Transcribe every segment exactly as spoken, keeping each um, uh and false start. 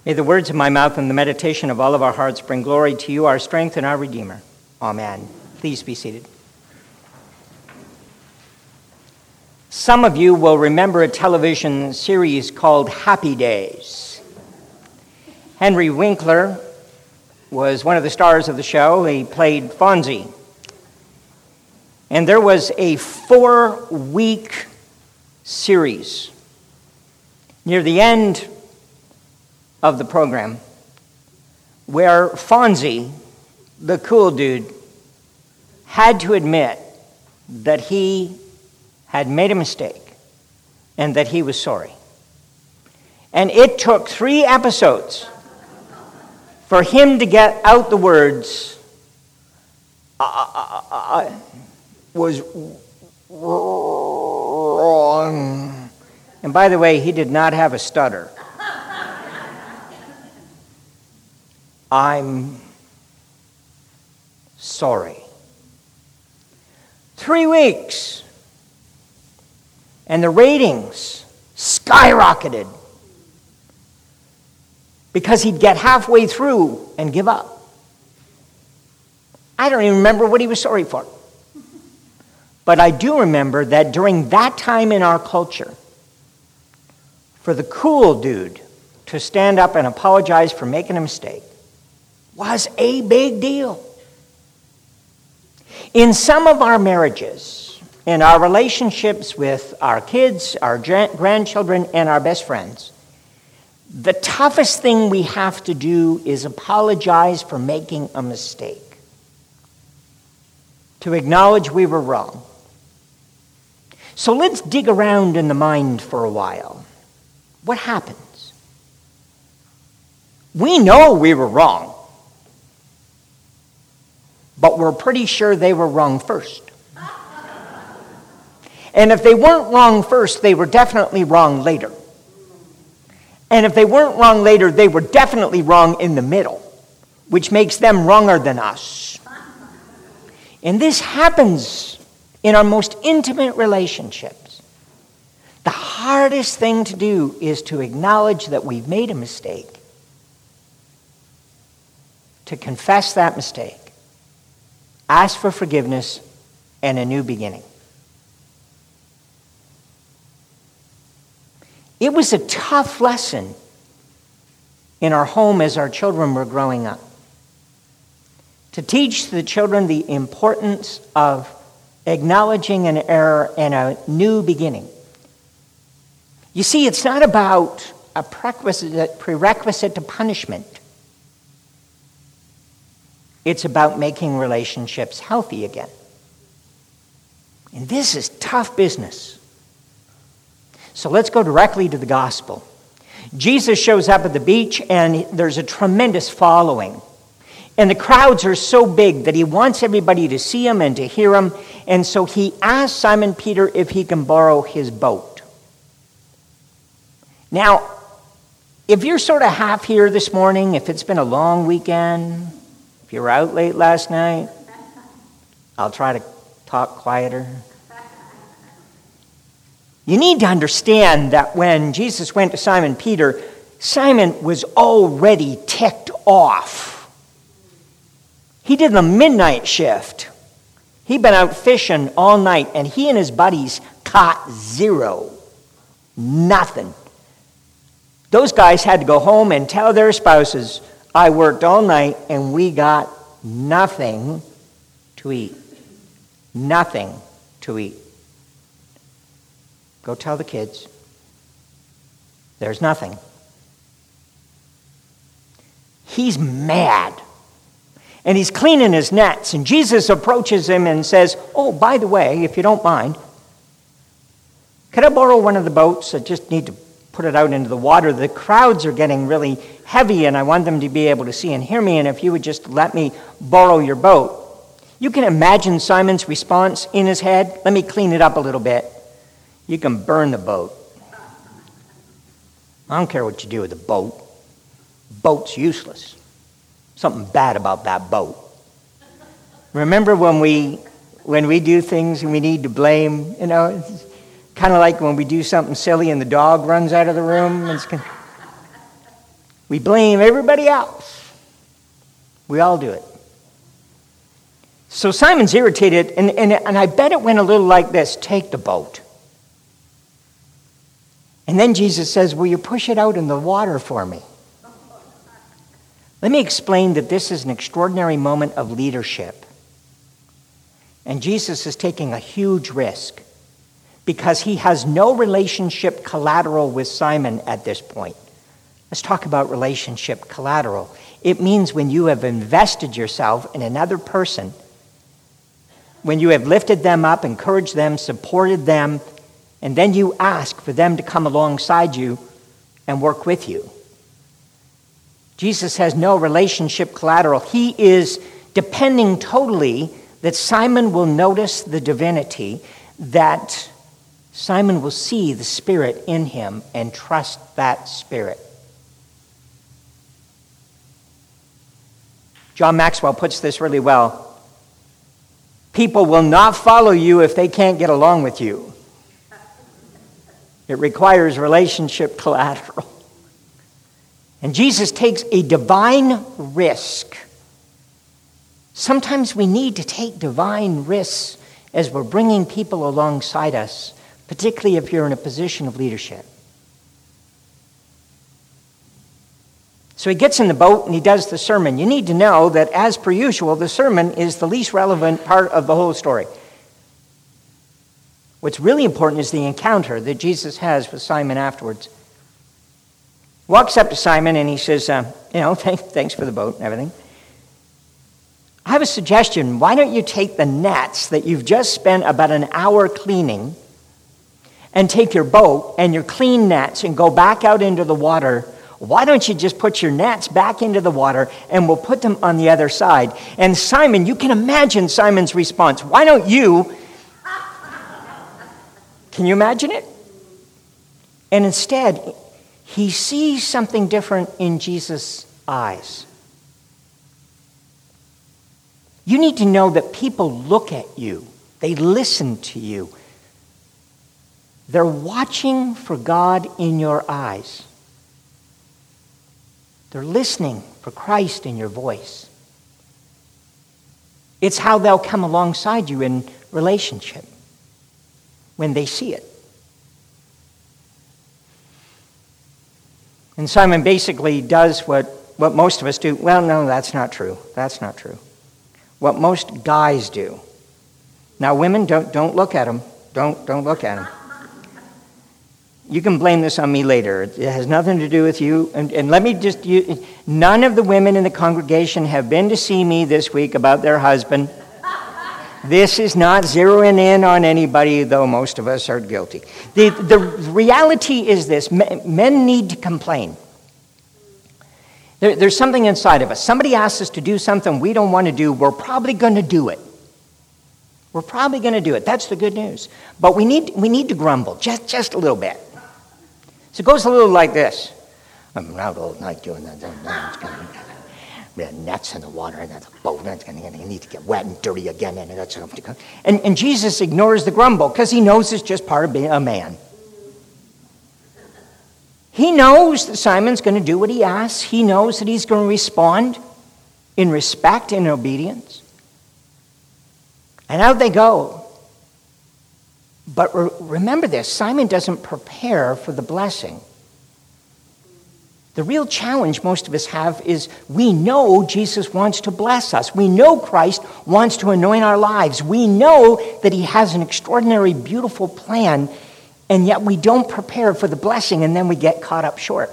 May the words of my mouth and the meditation of all of our hearts bring glory to you, our strength and our Redeemer. Amen. Please be seated. Some of you will remember a television series called Happy Days. Henry Winkler was one of the stars of the show. He played Fonzie. And there was a four-week series near the end of the program where Fonzie, the cool dude, had to admit that he had made a mistake and that he was sorry. And it took three episodes for him to get out the words, I, I, I was wrong. And by the way, he did not have a stutter. I'm sorry. Three weeks. And the ratings skyrocketed because he'd get halfway through and give up. I don't even remember what he was sorry for. But I do remember that during that time in our culture, for the cool dude to stand up and apologize for making a mistake was a big deal. In some of our marriages, in our relationships with our kids, our grandchildren, and our best friends, the toughest thing we have to do is apologize for making a mistake. To acknowledge we were wrong. So let's dig around in the mind for a while. What happens? We know we were wrong, but we're pretty sure they were wrong first. And if they weren't wrong first, they were definitely wrong later. And if they weren't wrong later, they were definitely wrong in the middle, which makes them wronger than us. And this happens in our most intimate relationships. The hardest thing to do is to acknowledge that we've made a mistake, to confess that mistake, ask for forgiveness, and a new beginning. It was a tough lesson in our home as our children were growing up. To teach the children the importance of acknowledging an error and a new beginning. You see, it's not about a prerequisite, prerequisite to punishment. It's about making relationships healthy again. And this is tough business. So let's go directly to the gospel. Jesus shows up at the beach, and there's a tremendous following. And the crowds are so big that he wants everybody to see him and to hear him. And so he asks Simon Peter if he can borrow his boat. Now, if you're sort of half here this morning, if it's been a long weekend, if you were out late last night, I'll try to talk quieter. You need to understand that when Jesus went to Simon Peter, Simon was already ticked off. He did the midnight shift. He'd been out fishing all night, and he and his buddies caught zero. Nothing. Those guys had to go home and tell their spouses, I worked all night, and we got nothing to eat. Nothing to eat. Go tell the kids. There's nothing. He's mad. And he's cleaning his nets. And Jesus approaches him and says, oh, by the way, if you don't mind, could I borrow one of the boats? I just need to put it out into the water. The crowds are getting really heavy, and I want them to be able to see and hear me. And if you would just let me borrow your boat. You can imagine Simon's response in his head. Let me clean it up a little bit. You can burn the boat. I don't care what you do with the boat. Boat's useless. Something bad about that boat. Remember when we when we do things and we need to blame, you know, it's kind of like when we do something silly and the dog runs out of the room. It's kind of, We blame everybody else. We all do it. So Simon's irritated, and, and, and I bet it went a little like this. Take the boat. And then Jesus says, will you push it out in the water for me? Let me explain that this is an extraordinary moment of leadership. And Jesus is taking a huge risk because he has no relationship collateral with Simon at this point. Let's talk about relationship collateral. It means when you have invested yourself in another person, when you have lifted them up, encouraged them, supported them, and then you ask for them to come alongside you and work with you. Jesus has no relationship collateral. He is depending totally that Simon will notice the divinity, that Simon will see the Spirit in him and trust that Spirit. John Maxwell puts this really well. People will not follow you if they can't get along with you. It requires relationship collateral. And Jesus takes a divine risk. Sometimes we need to take divine risks as we're bringing people alongside us, particularly if you're in a position of leadership. So he gets in the boat and he does the sermon. You need to know that, as per usual, the sermon is the least relevant part of the whole story. What's really important is the encounter that Jesus has with Simon afterwards. Walks up to Simon and he says, uh, you know, thank, thanks for the boat and everything. I have a suggestion. Why don't you take the nets that you've just spent about an hour cleaning and take your boat and your clean nets and go back out into the water? Why don't you just put your nets back into the water and we'll put them on the other side? And Simon, you can imagine Simon's response. Why don't you? Can you imagine it? And instead, he sees something different in Jesus' eyes. You need to know that people look at you. They listen to you. They're watching for God in your eyes. They're listening for Christ in your voice. It's how they'll come alongside you in relationship when they see it. And Simon basically does what, what most of us do. Well, no, that's not true. That's not true. What most guys do. Now, women, don't don't look at him. Don't don't look at him. You can blame this on me later. It has nothing to do with you. And, and let me just, you, none of the women in the congregation have been to see me this week about their husband. This is not zeroing in on anybody, though most of us are guilty. The, the reality is this. Men need to complain. There, there's something inside of us. Somebody asks us to do something we don't want to do. We're probably going to do it. We're probably going to do it. That's the good news. But we need we need to grumble just, just a little bit. So it goes a little like this. I'm out all night doing that. It's going to be nets in the water, and that's a boat. That's going to need to get wet and dirty again. And that's and, and Jesus ignores the grumble because he knows it's just part of being a man. He knows that Simon's going to do what he asks. He knows that he's going to respond in respect and obedience. And out they go. But re- remember this, Simon doesn't prepare for the blessing. The real challenge most of us have is we know Jesus wants to bless us. We know Christ wants to anoint our lives. We know that he has an extraordinary, beautiful plan, and yet we don't prepare for the blessing, and then we get caught up short.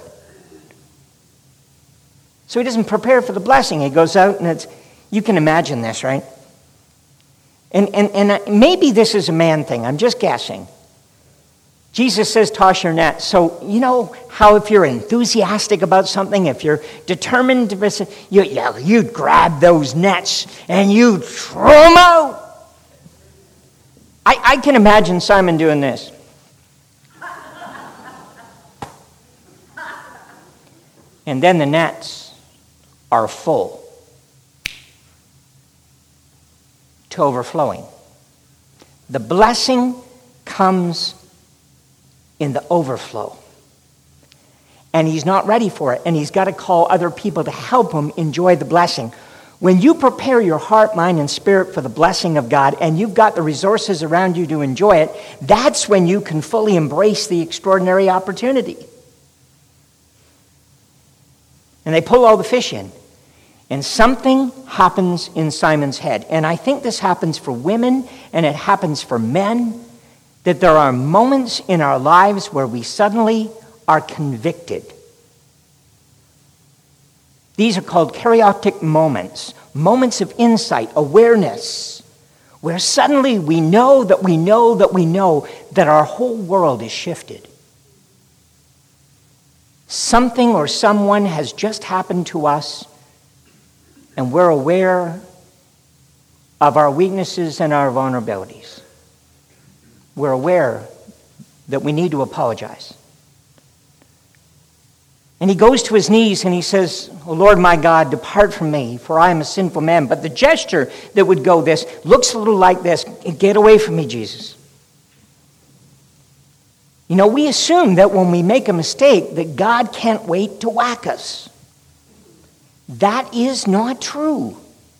So he doesn't prepare for the blessing. He goes out, and it's, you can imagine this, right? And, and, and maybe this is a man thing. I'm just guessing. Jesus says, toss your net. So, you know how if you're enthusiastic about something, if you're determined to, you, you, you grab those nets and you throw them out. I, I can imagine Simon doing this. And then the nets are full to overflowing. The blessing comes in the overflow. and he's not ready for it, and he's got to call other people to help him enjoy the blessing. When you prepare your heart, mind, and spirit for the blessing of God, and you've got the resources around you to enjoy it, that's when you can fully embrace the extraordinary opportunity. And they pull all the fish in. And something happens in Simon's head. And I think this happens for women, and it happens for men, that there are moments in our lives where we suddenly are convicted. These are called karyotic moments, moments of insight, awareness, where suddenly we know that we know that we know that our whole world is shifted. Something or someone has just happened to us, and we're aware of our weaknesses and our vulnerabilities. We're aware that we need to apologize. And he goes to his knees and he says, "O Lord my God, depart from me, for I am a sinful man." But the gesture that would go this looks a little like this: "Get away from me, Jesus." You know, we assume that when we make a mistake that God can't wait to whack us. That is not true.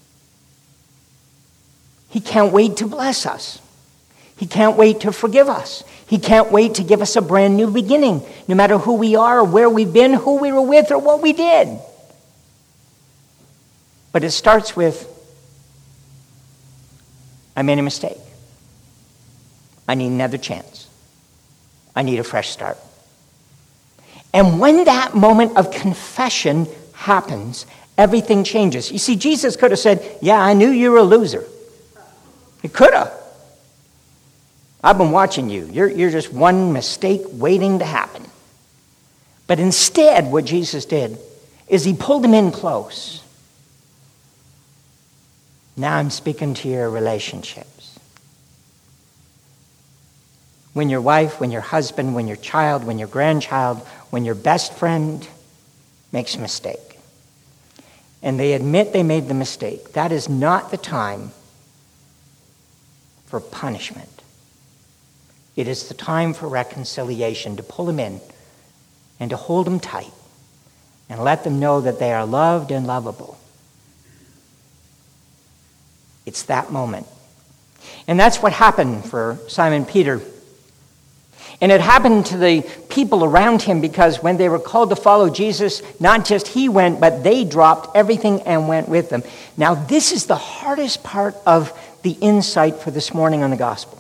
He can't wait to bless us. He can't wait to forgive us. He can't wait to give us a brand new beginning, no matter who we are or where we've been, who we were with, or what we did. But it starts with, I made a mistake. I need another chance. I need a fresh start. And when that moment of confession happens, everything changes. You see, Jesus could have said, "Yeah, I knew you were a loser." He could have. I've been watching you. You're, you're just one mistake waiting to happen. But instead, what Jesus did is he pulled him in close. Now I'm speaking to your relationships. When your wife, when your husband, when your child, when your grandchild, when your best friend makes a mistake, and they admit they made the mistake, that is not the time for punishment. It is the time for reconciliation, to pull them in and to hold them tight and let them know that they are loved and lovable. It's that moment. And that's what happened for Simon Peter. And it happened to the people around him, because when they were called to follow Jesus, not just he went, but they dropped everything and went with them. Now, this is the hardest part of the insight for this morning on the gospel.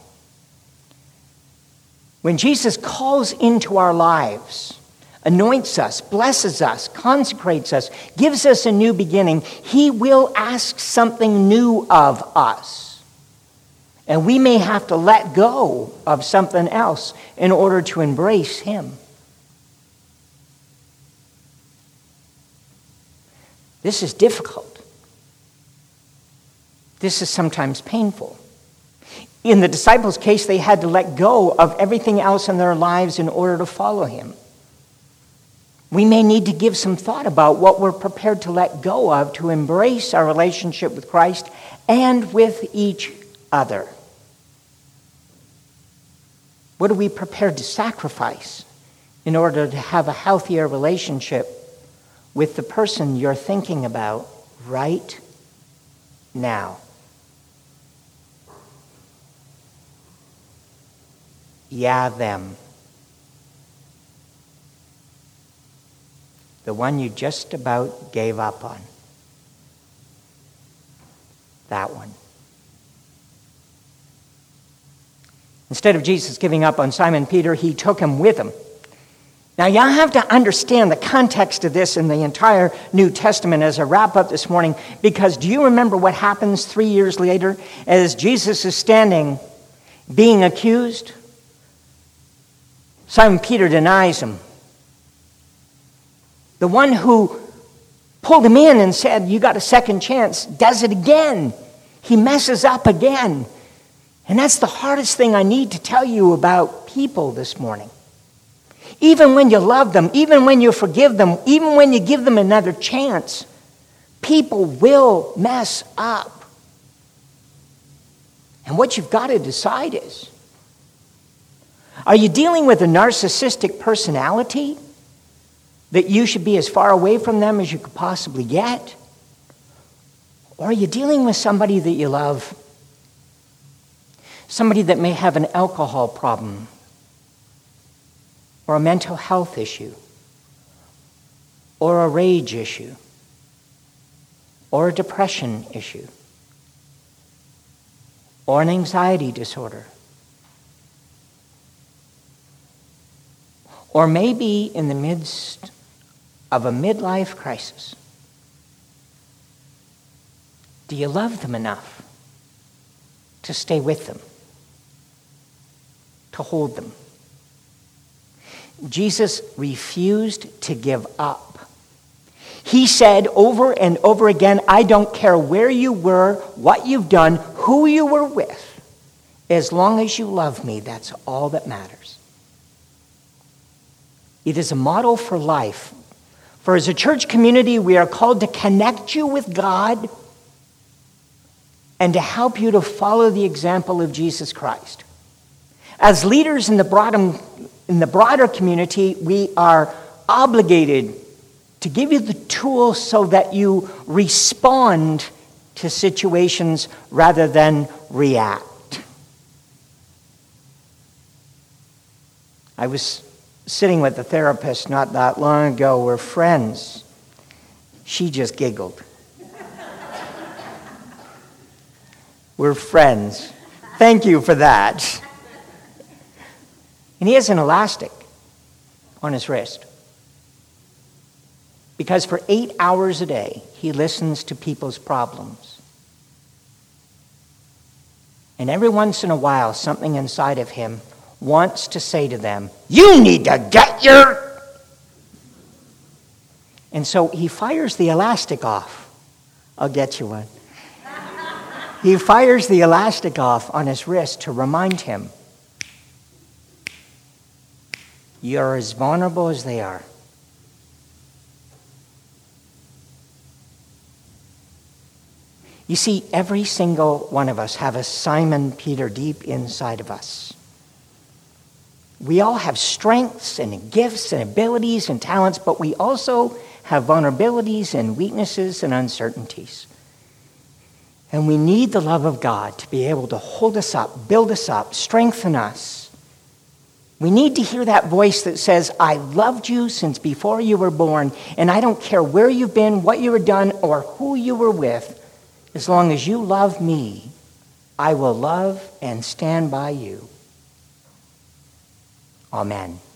When Jesus calls into our lives, anoints us, blesses us, consecrates us, gives us a new beginning, he will ask something new of us. And we may have to let go of something else in order to embrace him. This is difficult. This is sometimes painful. In the disciples' case, they had to let go of everything else in their lives in order to follow him. We may need to give some thought about what we're prepared to let go of to embrace our relationship with Christ and with each other. What are we prepared to sacrifice in order to have a healthier relationship with the person you're thinking about right now? Yeah, them. The one you just about gave up on. That one. Instead of Jesus giving up on Simon Peter, he took him with him. Now, you have to understand the context of this in the entire New Testament as I wrap up this morning, because do you remember what happens three years later as Jesus is standing being accused? Simon Peter denies him. The one who pulled him in and said, "You got a second chance," does it again. He messes up again. And that's the hardest thing I need to tell you about people this morning. Even when you love them, even when you forgive them, even when you give them another chance, people will mess up. And what you've got to decide is, are you dealing with a narcissistic personality? that you should be as far away from them as you could possibly get? Or are you dealing with somebody that you love? Somebody that may have an alcohol problem or a mental health issue or a rage issue or a depression issue or an anxiety disorder. Or maybe in the midst of a midlife crisis, do you love them enough to stay with them, to hold them? Jesus refused to give up. He said over and over again, I don't care where you were, what you've done, who you were with. As long as you love me, that's all that matters. It is a model for life. For as a church community, we are called to connect you with God and to help you to follow the example of Jesus Christ. As leaders in the broader, in the broader community, we are obligated to give you the tools so that you respond to situations rather than react. I was sitting with a therapist not that long ago. We're friends. She just giggled. We're friends. Thank you for that. And he has an elastic on his wrist. Because for eight hours a day, he listens to people's problems. And every once in a while, something inside of him wants to say to them, you need to get your... And so he fires the elastic off. I'll get you one. He fires the elastic off on his wrist to remind him, you're as vulnerable as they are. You see, every single one of us have a Simon Peter deep inside of us. We all have strengths and gifts and abilities and talents, but we also have vulnerabilities and weaknesses and uncertainties. And we need the love of God to be able to hold us up, build us up, strengthen us. We need to hear that voice that says, I loved you since before you were born, and I don't care where you've been, what you were done, or who you were with. As long as you love me, I will love and stand by you. Amen.